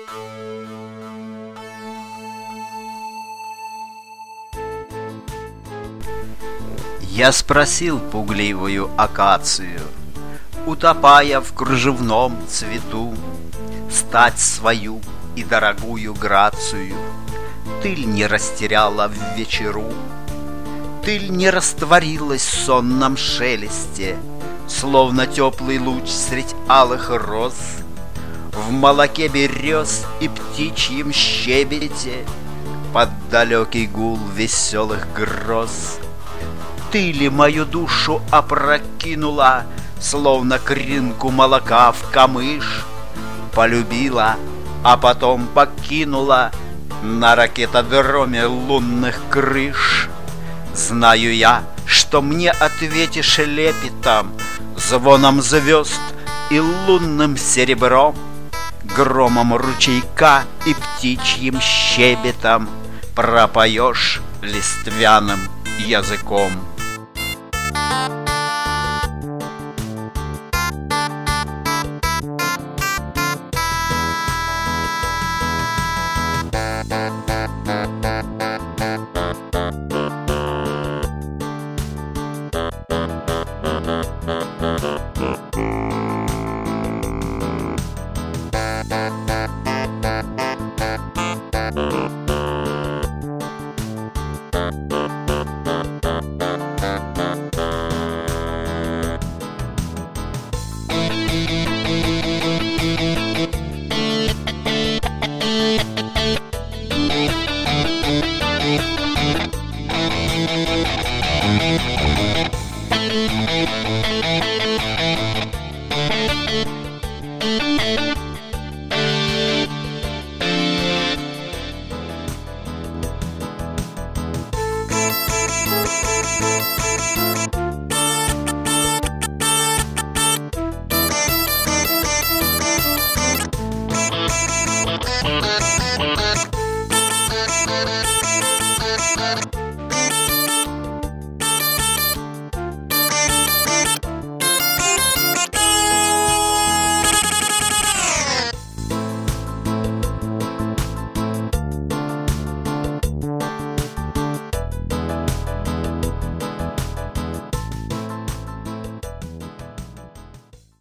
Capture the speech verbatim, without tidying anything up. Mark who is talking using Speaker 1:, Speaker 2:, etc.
Speaker 1: Я спросил пугливую акацию, утопая в кружевном цвету, стать свою и дорогую грацию ты ль не растеряла в вечеру? Ты ль не растворилась в сонном шелесте, словно теплый луч средь алых роз, в молоке берез и птичьем щебете, под далекий гул веселых гроз? Ты ли мою душу опрокинула, словно кринку молока в камыш, полюбила, а потом покинула на ракетодроме лунных крыш? Знаю я, что мне ответишь лепетом, звоном звезд и лунным серебром, громом ручейка и птичьим щебетом пропоешь листвяным языком.